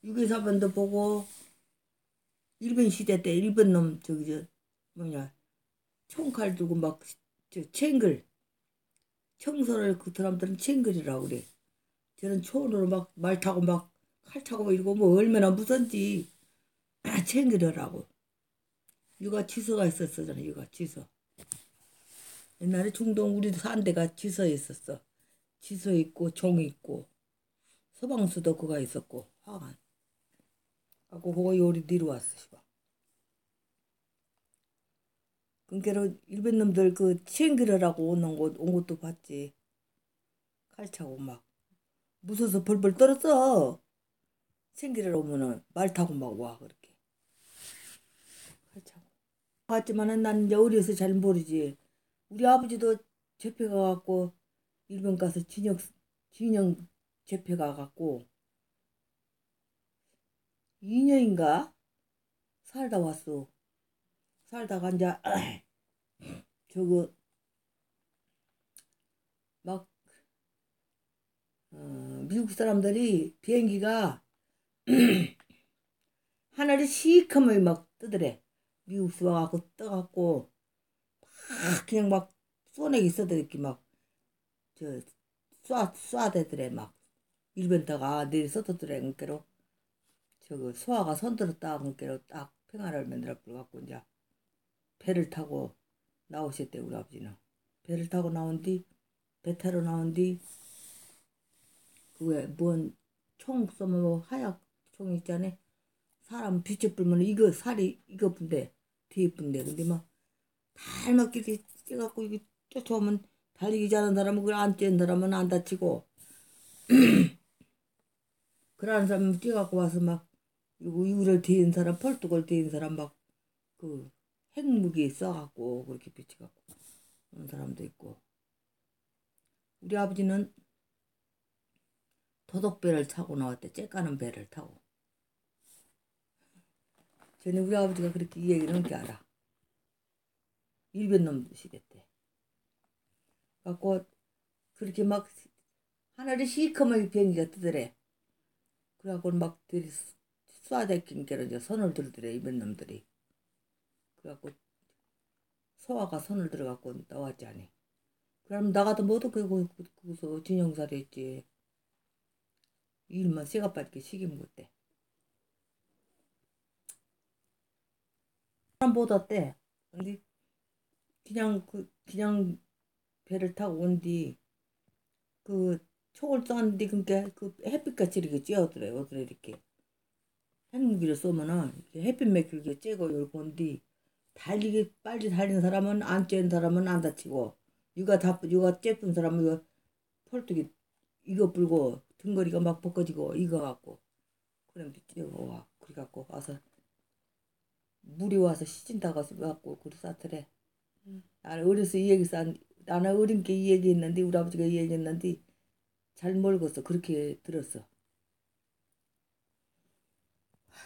유괴사변도 보고 일본 시대 때 일본 놈 뭐냐 총칼 들고 막 챙글 청소를 그 사람들은 챙글이라고 그래. 저런 초원으로 막 말 타고 막 칼 타고 막 이러고 뭐 얼마나 무선지 챙기더라고. 육아 지서가 있었잖아. 육아 지서. 옛날에 중동 우리도 산 데가 지서에 있었어. 지서 있고 종 있고 서방수도 그가 있었고 화관. 갖고 그거 요리 뒤로 왔어. 시방. 그러니까 일본 놈들 그 챙기려라고 온 것도 봤지. 칼 차고 막 무서워서 벌벌 떨었어. 챙기려러 오면은 말 타고 막 와 그렇게. 칼 차고. 봤지만은 난 이제 어려서 잘 모르지. 우리 아버지도 잡혀가갖고 일본 가서 진영 잡혀가갖고 2년인가 살다 왔어. 살다가 이제 저거 막 미국 사람들이 비행기가 하늘이 시커멓게 막 뜨더래. 미국 와갖고 떠갖고 막 그냥 막 쏘내기 있어도 이렇게 막저 쏴대더래 막 일본다가 내리 쏟아더래. 그러니까 저거 소아가 손들었다 그러니까 딱 평화를 만들어 갖고 이제 배를 타고 나오셨대. 우리 아버지는 배를 타고 나온 뒤 배 타러 나온 뒤 그왜 뭔총 쏘면 뭐 하약 총 있잖아. 사람 빛에 불면 이거 살이 이거 분대 뒤에 분대. 근데 막 달맞게 이렇게 쪄갖고 이게 쫓아오면 달리기 잘하는 사람은 그걸 안 쬐는 사람은 안 다치고 그러는 사람은 뛰어갖고 와서 막 그리고 이거를 뒤인 사람 펄뚝을 뒤인 사람 막 그 핵무기 써갖고 그렇게 비치갖고 그런 사람도 있고. 우리 아버지는 도덕배를 타고 나왔대. 째까는 배를 타고. 전에 우리 아버지가 그렇게 이 얘기를 한게 알아. 일본 놈 시대 때. 갖고 그렇게 막 하늘이 시커멓게 비행기가 뜨더래. 그래갖고 막 들이 쏴대낀 이제 손을 들더래. 일본 놈들이. 그래갖고 소아가 손을 들어갖고 나왔잖니. 그럼 나가도 못 거기서 진영사로 했지. 일만 쇠가 빠지게 시키면 그때. 사람 못 왔대. 근데 그냥 배를 타고 온 뒤 그 총을 쐈는데 그러니까 그 햇빛같이 이렇게 쬐어더래. 어더래 이렇게. 핵무기를 쏘면은 햇빛 맥히게 쬐고 열고 온 뒤 달리기 빨리 달리는 사람은 안 쬐는 사람은 안 다치고 육아 쬐쁜 사람은 이거 펄떡이 이거 불고 등거리가 막 벗겨지고 이거 갖고 그럼 뛰고 와 그래 갖고 와서 물이 와서 시진다고 갖고 그리 싸더래. 나는 어려서 이 얘기 나는 어린 게 이 얘기했는데 우리 아버지가 이 얘기했는데 잘 모르겠어. 그렇게 들었어.